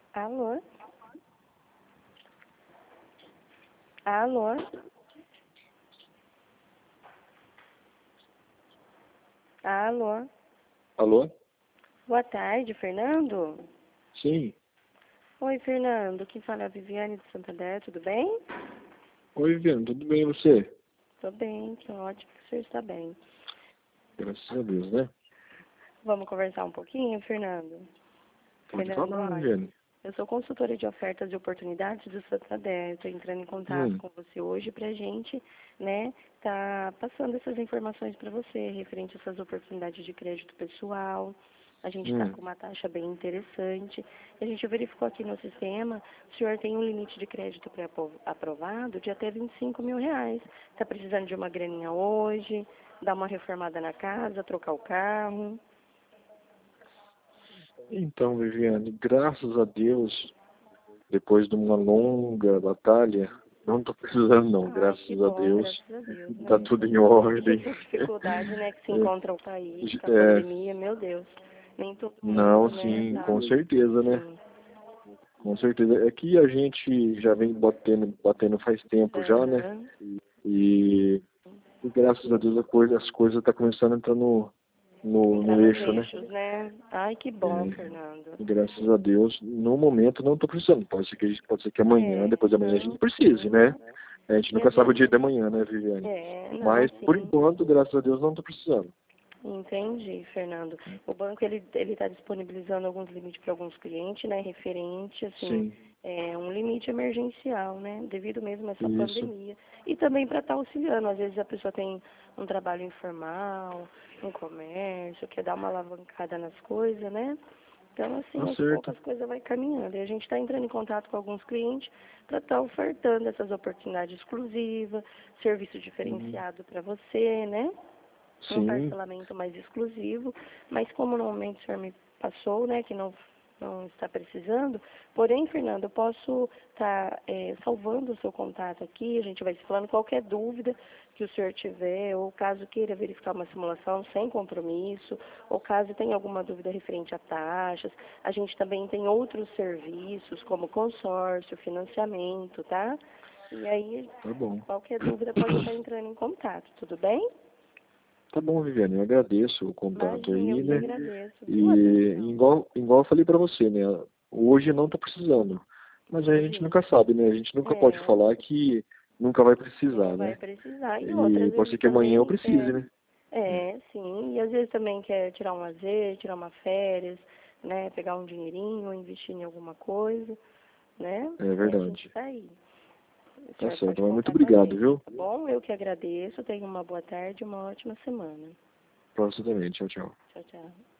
Alô? Alô? Alô? Alô? Boa tarde, Fernando? Sim. Oi, Fernando. Quem fala é a Viviane de Santander, tudo bem? Oi, Viviane, tudo bem e você? Tô bem, que ótimo que o senhor está bem. Graças a Deus, né? Vamos conversar um pouquinho, Fernando? Pode Fernando, falar, olha, Viviane. eu sou consultora de ofertas de oportunidades do Santander. Estou entrando em contato Hum, com você hoje para a gente, né, tá passando essas informações para você, referente a essas oportunidades de crédito pessoal. A gente está hum. com uma taxa bem interessante. A gente verificou aqui no sistema, o senhor tem um limite de crédito pré-aprovado de até R$ 25.000. Está precisando de uma graninha hoje, dar uma reformada na casa, trocar o carro. Então, Viviane, graças a Deus, depois de uma longa batalha, não estou precisando não, Ai, que graças a bom, Deus, graças a Deus, está né? tudo em ordem. Essa dificuldade, né, que se É, encontra o país com a é, pandemia, meu Deus. Nem todo não, mundo, né, sim, tá, com certeza, né? sim. Com certeza. É que a gente já vem batendo faz tempo já, né? Aham. E graças a Deus as coisas estão começando a entrar Entrar no nos eixo, né? eixos, né? Ai, que bom, É, Fernando. e graças a Deus, no momento não estou precisando. Pode ser que amanhã, É, depois de amanhã a gente não, precise, sim. né? A gente Porque às nunca sabe o dia vezes, de amanhã, né, Viviane? não, Mas, por sim. enquanto, graças a Deus, não estou precisando. Entendi, Fernando. O banco ele está disponibilizando alguns limites para alguns clientes, né, referente assim, Sim, um limite emergencial, né, devido mesmo a essa isso. pandemia. E também para estar auxiliando, às vezes a pessoa tem um trabalho informal, um comércio, quer dar uma alavancada nas coisas, né? Então, Tá assim, aos certo. poucos as coisas vai caminhando. E a gente está entrando em contato com alguns clientes para estar ofertando essas oportunidades exclusivas, serviço Uhum. diferenciado para você, né? Um Sim, parcelamento mais exclusivo, mas como no momento o senhor me passou, né, que não está precisando, porém, Fernando, eu posso estar salvando o seu contato aqui, a gente vai se falando qualquer dúvida que o senhor tiver, ou caso queira verificar uma simulação sem compromisso, ou caso tenha alguma dúvida referente a taxas, a gente também tem outros serviços, como consórcio, financiamento, tá? E aí, tá bom. qualquer dúvida pode estar entrando em contato, tudo bem? Tá bom, Viviane, eu agradeço o contato Imagina, eu aí, que né? agradeço, viu, a E atenção. igual eu falei pra você, né? Hoje não tô precisando. Mas aí a gente Entendi. nunca sabe, né? A gente nunca pode É, falar que nunca vai que não precisar, vai né? precisar. E outra, E às pode vezes ser que amanhã eu também precise, né? sim, e às vezes também quer tirar um lazer, tirar uma férias, né, pegar um dinheirinho, investir em alguma coisa, né? É Aí a gente verdade. tá aí. O Tá senhor pode certo. Mas muito contar com a obrigado, gente, viu? tá bom? Eu que agradeço, tenha uma boa tarde e uma ótima semana. Pra você também. Tchau, tchau. Tchau, tchau.